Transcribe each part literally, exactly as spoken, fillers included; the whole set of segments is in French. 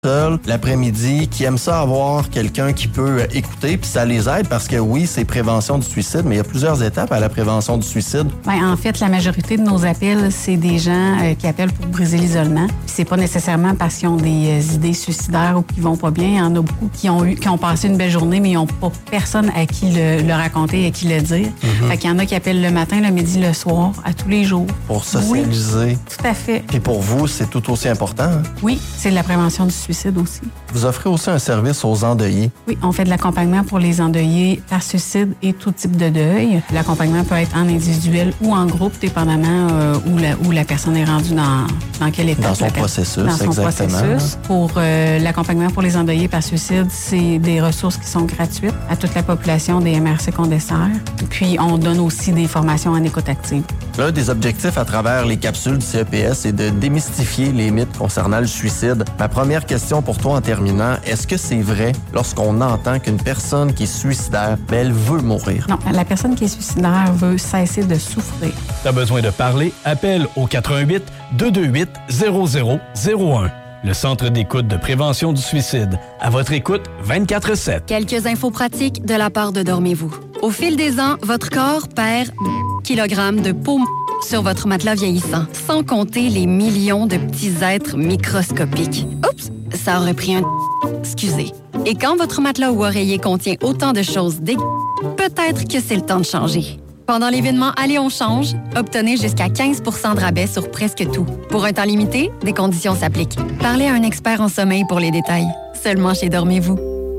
seuls l'après-midi, qui aiment ça avoir quelqu'un qui peut écouter, puis ça les aide parce que oui, c'est prévention du suicide, mais il y a plusieurs étapes à la prévention du suicide. Bien, en fait, la majorité de nos appels, c'est des gens euh, qui appellent pour briser l'isolement. Puis c'est pas nécessairement parce qu'ils ont des euh, idées suicidaires ou qu'ils vont pas bien. Il y en a beaucoup qui ont eu, qui ont passé une belle journée, mais ils n'ont pas personne à qui le, le raconter, à qui le dire. Mm-hmm. Fait qu'il y en a qui appellent le matin, le midi, le soir, à tous les jours. Pour socialiser. Oui, tout à fait. Puis pour vous, c'est tout aussi important, hein? Oui, c'est de la prévention du suicide aussi. Vous offrez aussi un service aux endeuillés. Oui, on fait de l'accompagnement pour les endeuillés par suicide et tout type de deuil. L'accompagnement peut être en individuel ou en groupe, dépendamment euh, où, la, où la personne est rendue dans, dans quelle étape. Dans son processus, dans son exactement. processus. Pour euh, l'accompagnement pour les endeuillés par suicide, c'est des ressources qui sont gratuites à toute la population des M R C qu'on dessert. Puis, on donne aussi des formations en écoute active. L'un des objectifs à travers les capsules du C E P S est de démystifier les mythes concernant le suicide. Ma première question pour toi en terminant, est-ce que c'est vrai lorsqu'on entend qu'une personne qui est suicidaire, ben, elle veut mourir? Non, la personne qui est suicidaire veut cesser de souffrir. T'as besoin de parler? Appelle au quatre un huit, deux deux huit, zéro zéro zéro un. Le Centre d'écoute de prévention du suicide. À votre écoute vingt-quatre sept. Quelques infos pratiques de la part de Dormez-vous. Au fil des ans, votre corps perd kilogrammes de peau sur votre matelas vieillissant, sans compter les millions de petits êtres microscopiques. Oups, ça aurait pris un... Excusez. Et quand votre matelas ou oreiller contient autant de choses dégueu, peut-être que c'est le temps de changer. Pendant l'événement Allez, on change, obtenez jusqu'à quinze pour cent de rabais sur presque tout. Pour un temps limité, des conditions s'appliquent. Parlez à un expert en sommeil pour les détails. Seulement chez Dormez-vous.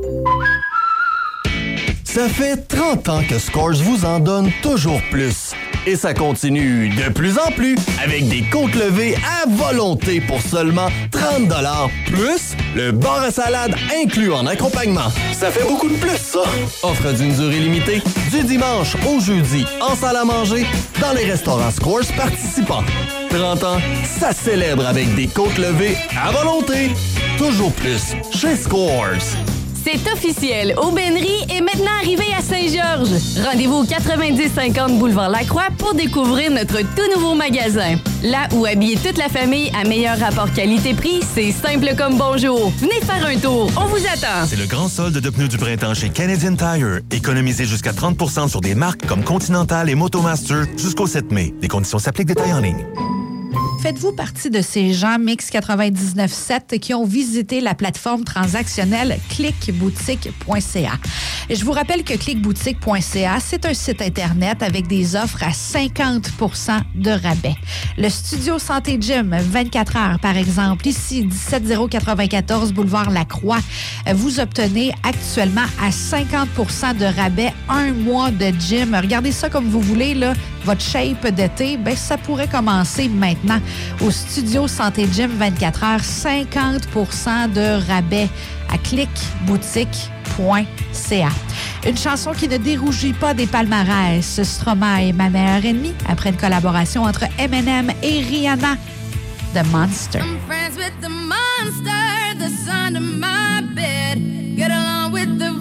Ça fait trente ans que Scores vous en donne toujours plus. Et ça continue de plus en plus avec des comptes levés à volonté pour seulement trente dollars plus le bar à salade inclus en accompagnement. Ça fait beaucoup de plus, ça! Offre d'une durée limitée du dimanche au jeudi en salle à manger dans les restaurants Scores participants. trente ans, ça célèbre avec des comptes levés à volonté. Toujours plus chez Scores. C'est officiel, Aubainerie est maintenant arrivé à Saint-Georges. Rendez-vous au quatre-vingt-dix cinquante boulevard Lacroix pour découvrir notre tout nouveau magasin. Là où habiller toute la famille à meilleur rapport qualité-prix, c'est simple comme bonjour. Venez faire un tour, on vous attend. C'est le grand solde de pneus du printemps chez Canadian Tire. Économisez jusqu'à trente pour cent sur des marques comme Continental et Motomaster jusqu'au sept mai. Les conditions s'appliquent, détails en ligne. Faites-vous partie de ces gens Mix quatre-vingt-dix-neuf sept qui ont visité la plateforme transactionnelle click boutique point c a? Je vous rappelle que click boutique point c a, c'est un site Internet avec des offres à cinquante pour cent de rabais. Le Studio Santé Gym, vingt-quatre heures, par exemple, ici, dix-sept mille quatre-vingt-quatorze boulevard Lacroix, vous obtenez actuellement à cinquante pour cent de rabais un mois de gym. Regardez ça comme vous voulez, là. Votre shape d'été, ben, ça pourrait commencer maintenant. Au Studio Santé Gym, vingt-quatre heures, cinquante pour cent de rabais à click boutique point c a. Une chanson qui ne dérougit pas des palmarès. Stromae, ma meilleure ennemie, après une collaboration entre Eminem et Rihanna, The Monster. I'm friends with the monster that's under my bed. Get along with the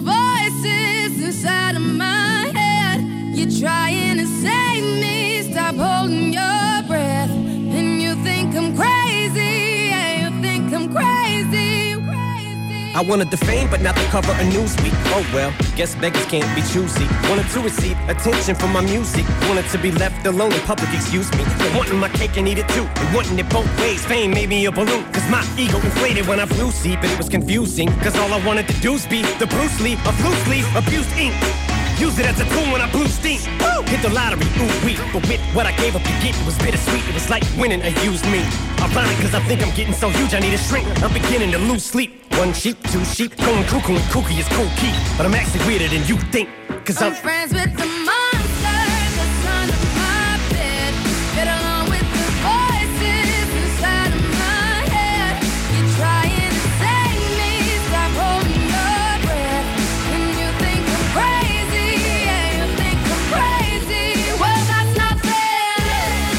voices inside of my head. You're trying to save me, stop holding your breath. And you think I'm crazy, yeah, you think I'm crazy, crazy. I wanted the fame, but not the cover of Newsweek. Oh well, guess beggars can't be choosy. Wanted to receive attention from my music. Wanted to be left alone in public, excuse me. But wanting my cake and eat it too. And wanting it both ways. Fame made me a balloon. Cause my ego inflated when I flew see. But it was confusing. Cause all I wanted to do was be the Bruce Lee of loosely abused ink. Use it as a tool when I blew steam. Woo! Hit the lottery, ooh wee. But with what I gave up to get, it was bittersweet. It was like winning a used me. Ironic, cause I think I'm getting so huge I need a shrink. I'm beginning to lose sleep. One sheep, two sheep, going cuckoo and kooky is cool key. But I'm actually weirder than you think. Cause I'm, I'm friends with the monster that's under my bed. Get along with the voices inside of my head. You're trying to save me, stop holding your breath. And you think I'm crazy, yeah, you think I'm crazy. Well, that's not fair.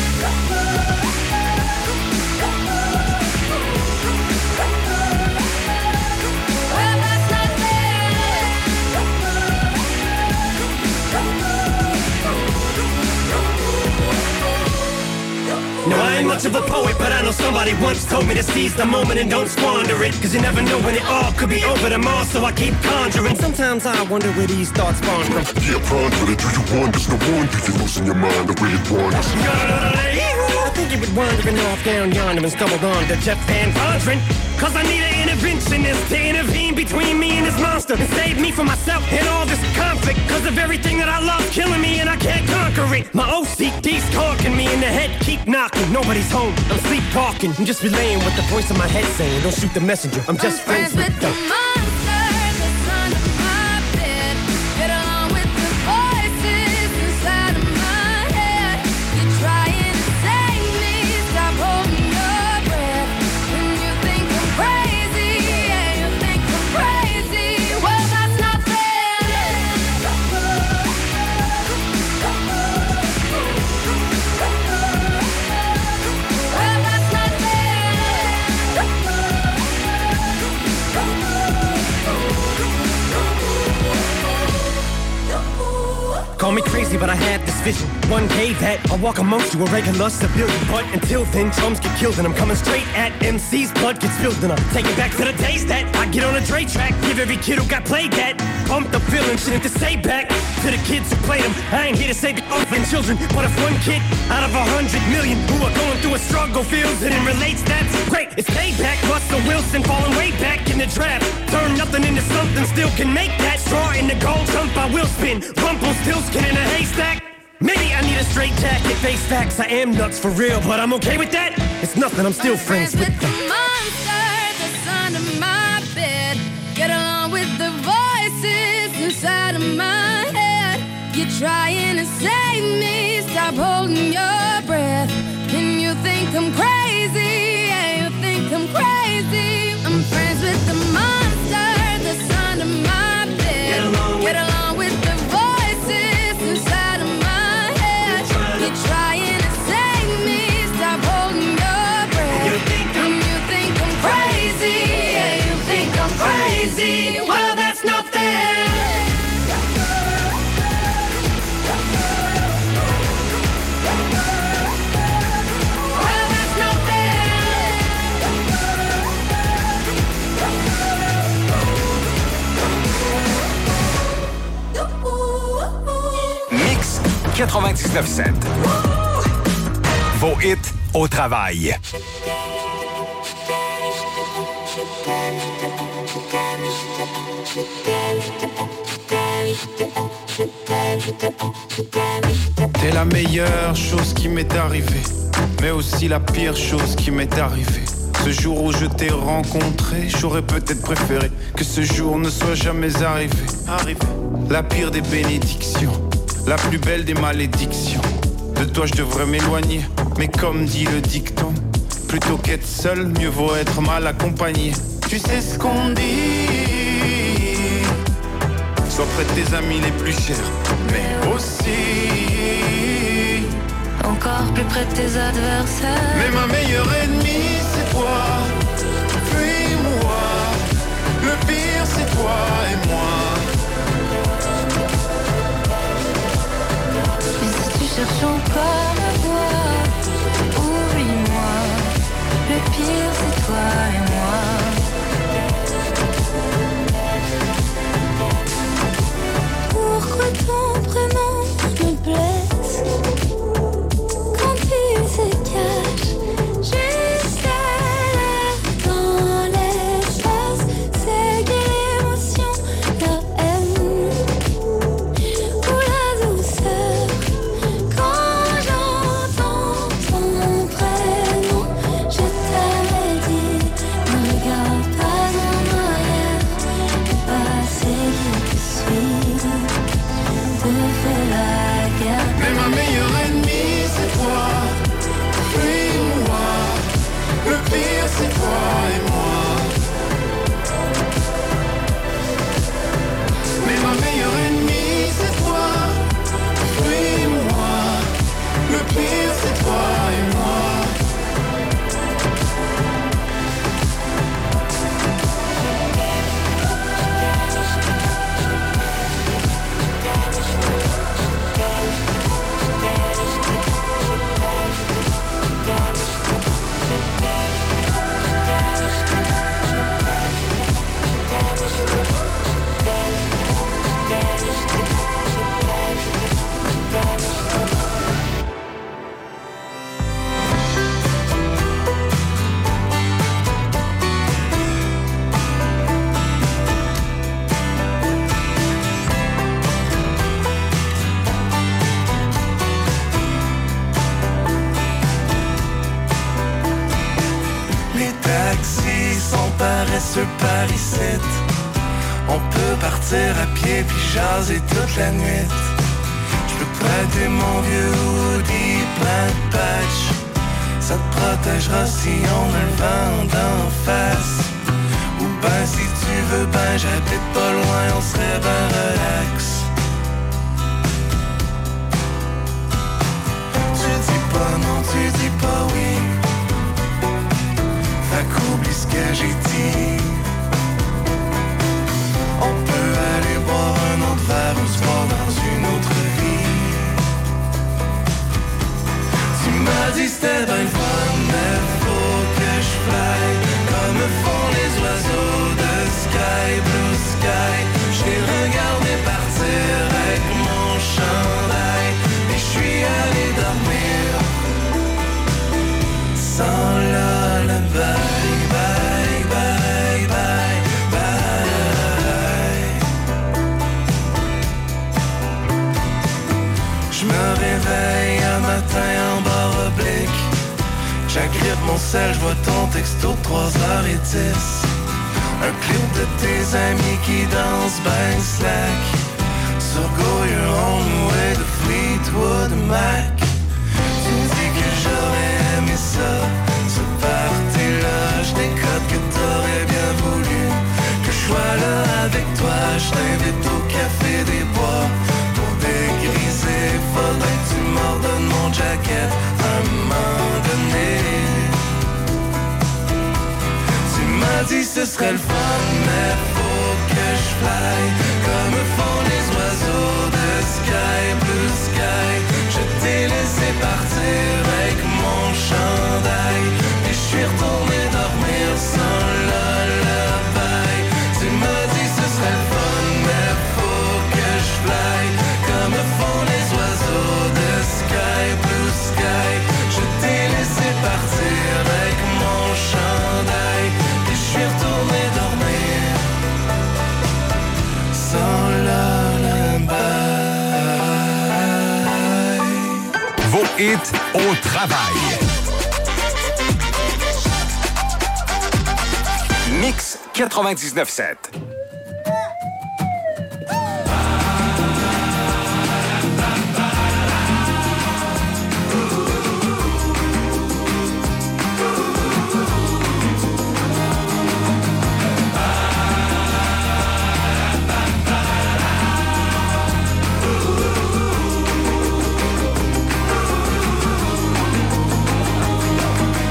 Well, that's not fair. much of a poet, but I know somebody once told me to seize the moment and don't squander it. Cause you never know when it all could be over tomorrow, so I keep conjuring. Sometimes I wonder where these thoughts spawn from. Yeah, ponder it, do you wonder? No wonder you're losing your mind the way it wanders. I think you been wandering off down yonder and stumbled on to Jeff Van Vondren. Cause I need an interventionist to intervene between me and this monster and save me from myself and all this conflict. Cause of everything that I love killing me and I can't conquer it. My O C D's talking me in the head, keep knocking. Nobody's home, I'm sleepwalking. I'm just relaying what the voice in my head saying. Don't shoot the messenger, I'm just I'm friends, friends with the monster that's under my bed. Get along with the voices inside of my head. You're trying to save me, stop holding your breath. When you think I'm crazy, yeah, you think I'm crazy. Well, that's not fair. Well, that's not Call me crazy, but I had this vision. One day that I'll walk amongst you, a regular civilian. But until then, chums get killed, and I'm coming straight at M C's blood gets spilled, and I'll take it back to the days that I get on a Dre track. Give every kid who got played that. Pump the feeling, shit to say back to the kids who played them. I ain't here to say the orphan children, but if one kid out of a hundred million who are going through a struggle feels it and relates, that's great. It's payback. Russell Wilson falling way back in the draft. Turn nothing into something, still can make that. Straw in the gold jump, I will spin. Rumpelstiltskin in a haystack. Maybe I need a straight jacket, face facts. I am nuts for real, but I'm okay with that. It's nothing, I'm still friends with the them. monster that's under my bed. Get along with the voices inside of my head. You're trying to save me, stop holding your breath. And you think I'm crazy, yeah, you think I'm crazy. I'm friends with the monster that's under my bed. Get along with, Get along with the voices inside of my head. You're trying to save me, stop holding your breath. You think I'm, you think I'm crazy, yeah, you think I'm crazy. Well, that's not fair. Well, that's not Mix quatre-vingt-dix-neuf sept. Vos hits au travail. T'es la meilleure chose qui m'est arrivée, mais aussi la pire chose qui m'est arrivée. Ce jour où je t'ai rencontré, j'aurais peut-être préféré que ce jour ne soit jamais arrivé. Arrivé. La pire des bénédictions, la plus belle des malédictions. De toi je devrais m'éloigner, mais comme dit le dicton, plutôt qu'être seul, mieux vaut être mal accompagné. Tu sais ce qu'on dit, sois près de tes amis les plus chers, mais aussi encore plus près de tes adversaires. Mais ma meilleure ennemie c'est toi, puis moi. Le pire c'est toi et moi. Et si tu cherches encore à voir, oublie-moi. Le pire c'est toi et moi. Pourquoi ton prénom me blesse quand il se cache juste à la par ici. On peut partir à pied puis jaser toute la nuit. Je peux prêter mon vieux hoodie plein de patch. Ça te protégera si on a le vent d'en face. Ou ben si tu veux ben j'habite pas loin, on serait ben relax. Tu dis pas non, tu dis pas oui. Fait qu'oublie ce que j'ai dit. On peut aller boire un autre verre ou se voir dans une autre vie. Tu m'as dit c'était ben fun, mais faut que je fly comme font les oiseaux de sky, blue sky. J'ai regardé partir avec mon chandail et je suis allé dormir sans lullaby. Bye, bye, bye, bye. Je me réveille un matin en barre oblique. J'agrippe mon sel, je vois ton texto de trois heures dix. Un clip de tes amis qui dansent ben slack sur Go Your Own Way de Fleetwood Mac. Tu me dis que j'aurais aimé ça, ce party-là. Je décode que t'aurais bien voulu que je sois là avec toi. Je t'invite au café des bois pour dégriser. Faudrait que tu m'ordonnes mon jacket à un moment donné. Tu m'as dit ce serait le fun, mais faut que je fly comme font les oiseaux de sky, blue sky. Je t'ai laissé partir avec mon chandail et je suis retourné dormir sans lullaby. Tu m'as dit ce serait le fun, mais faut que je fly comme font les oiseaux de sky, blue sky. Je t'ai laissé partir avec mon chandail et je suis retourné dormir sans lullaby. Vos hits au travail. Mix quatre-vingt-dix-neuf sept.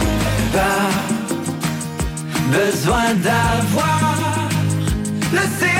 Besoin d'avoir le